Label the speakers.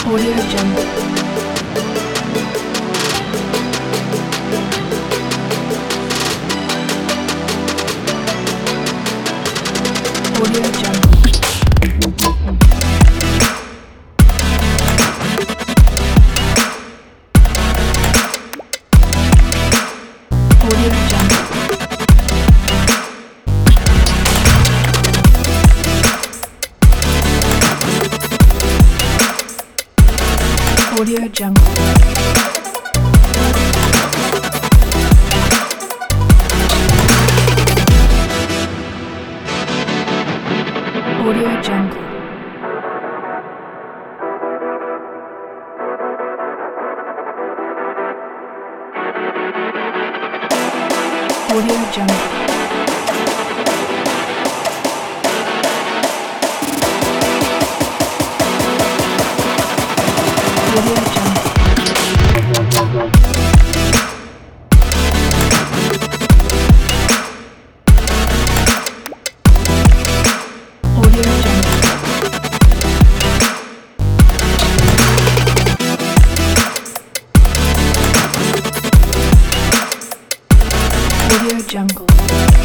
Speaker 1: Audio Jungle. Audio Jungle. Audio Jungle. Audio Jungle. Audio Jungle. Audio Jungle. Audio Jungle. Audio Jungle. Audio Jungle.